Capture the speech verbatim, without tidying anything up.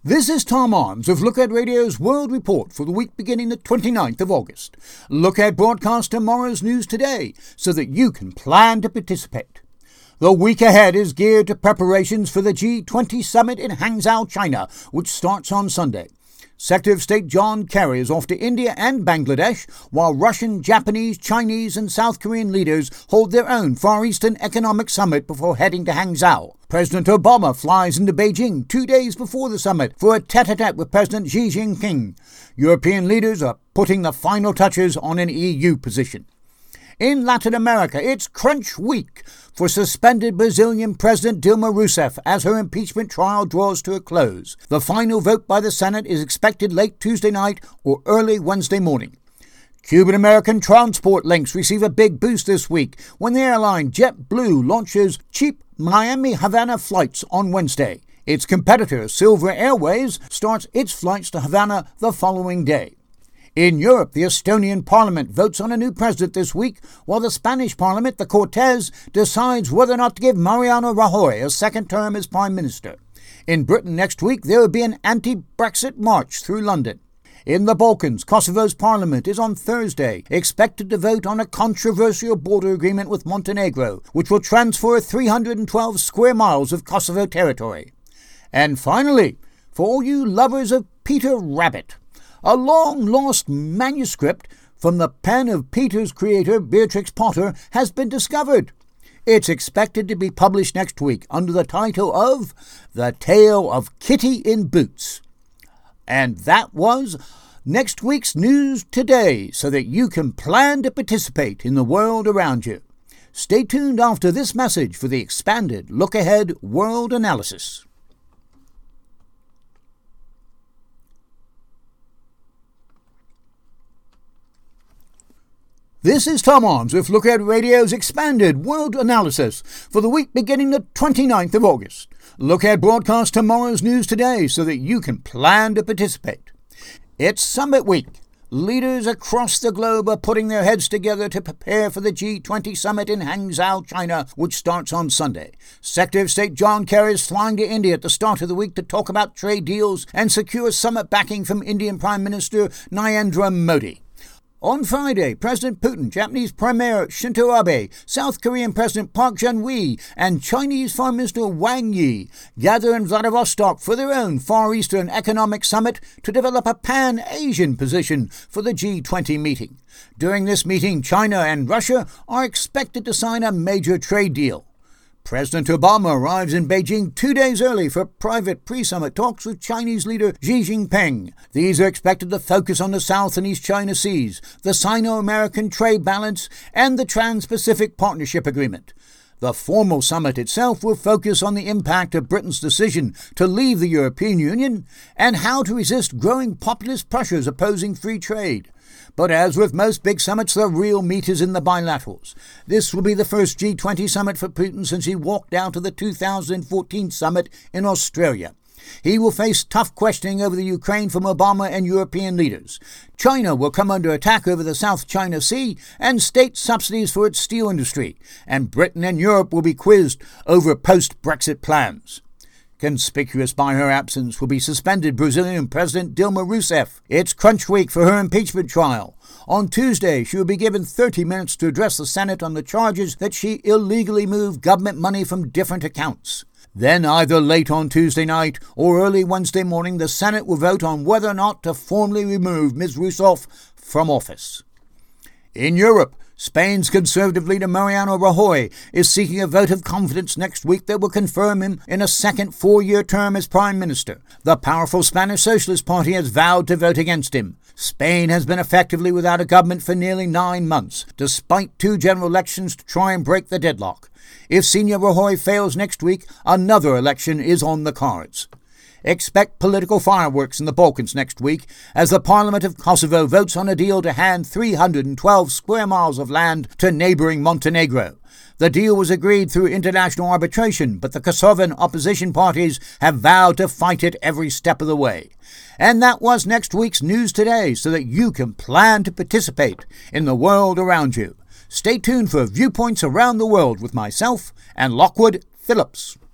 This is Tom Arms of Look Ahead Radio's World Report for the week beginning the twenty-ninth of August. Look Ahead broadcasts tomorrow's news today so that you can plan to participate. The week ahead is geared to preparations for the G twenty summit in Hangzhou, China, which starts on Sunday. Secretary of State John Kerry is off to India and Bangladesh, while Russian, Japanese, Chinese and South Korean leaders hold their own Far Eastern Economic Summit before heading to Hangzhou. President Obama flies into Beijing two days before the summit for a tete-a-tete with President Xi Jinping. European leaders are putting the final touches on an E U position. In Latin America, it's crunch week for suspended Brazilian President Dilma Rousseff as her impeachment trial draws to a close. The final vote by the Senate is expected late Tuesday night or early Wednesday morning. Cuban-American transport links receive a big boost this week when the airline JetBlue launches cheap Miami-Havana flights on Wednesday. Its competitor, Silver Airways, starts its flights to Havana the following day. In Europe, the Estonian parliament votes on a new president this week, while the Spanish parliament, the Cortes, decides whether or not to give Mariano Rajoy a second term as prime minister. In Britain next week, there will be an anti-Brexit march through London. In the Balkans, Kosovo's parliament is on Thursday expected to vote on a controversial border agreement with Montenegro, which will transfer three hundred twelve square miles of Kosovo territory. And finally, for all you lovers of Peter Rabbit, a long-lost manuscript from the pen of Peter's creator, Beatrix Potter, has been discovered. It's expected to be published next week under the title of The Tale of Kitty in Boots. And that was next week's news today so that you can plan to participate in the world around you. Stay tuned after this message for the expanded Look Ahead World Analysis. This is Tom Arms with Look Ahead Radio's expanded world analysis for the week beginning the twenty-ninth of August. Look Ahead broadcasts tomorrow's news today so that you can plan to participate. It's Summit Week. Leaders across the globe are putting their heads together to prepare for the G twenty summit in Hangzhou, China, which starts on Sunday. Secretary of State John Kerry is flying to India at the start of the week to talk about trade deals and secure summit backing from Indian Prime Minister Narendra Modi. On Friday, President Putin, Japanese Premier Shinzo Abe, South Korean President Park Geun-hye, and Chinese Foreign Minister Wang Yi gather in Vladivostok for their own Far Eastern Economic Summit to develop a pan-Asian position for the G twenty meeting. During this meeting, China and Russia are expected to sign a major trade deal. President Obama arrives in Beijing two days early for private pre-summit talks with Chinese leader Xi Jinping. These are expected to focus on the South and East China Seas, the Sino-American trade balance, and the Trans-Pacific Partnership Agreement. The formal summit itself will focus on the impact of Britain's decision to leave the European Union and how to resist growing populist pressures opposing free trade. But as with most big summits, the real meat is in the bilaterals. This will be the first G twenty summit for Putin since he walked out of the two thousand fourteen summit in Australia. He will face tough questioning over the Ukraine from Obama and European leaders. China will come under attack over the South China Sea and state subsidies for its steel industry. And Britain and Europe will be quizzed over post-Brexit plans. Conspicuous by her absence will be suspended Brazilian President Dilma Rousseff. It's crunch week for her impeachment trial. On Tuesday, she will be given thirty minutes to address the Senate on the charges that she illegally moved government money from different accounts. Then, either late on Tuesday night or early Wednesday morning, the Senate will vote on whether or not to formally remove Miz Rousseff from office. In Europe, Spain's Conservative leader Mariano Rajoy is seeking a vote of confidence next week that will confirm him in a second four-year term as Prime Minister. The powerful Spanish Socialist Party has vowed to vote against him. Spain has been effectively without a government for nearly nine months, despite two general elections to try and break the deadlock. If Senior Rajoy fails next week, another election is on the cards. Expect political fireworks in the Balkans next week as the Parliament of Kosovo votes on a deal to hand three hundred twelve square miles of land to neighbouring Montenegro. The deal was agreed through international arbitration, but the Kosovan opposition parties have vowed to fight it every step of the way. And that was next week's News Today so that you can plan to participate in the world around you. Stay tuned for Viewpoints Around the World with myself and Lockwood Phillips.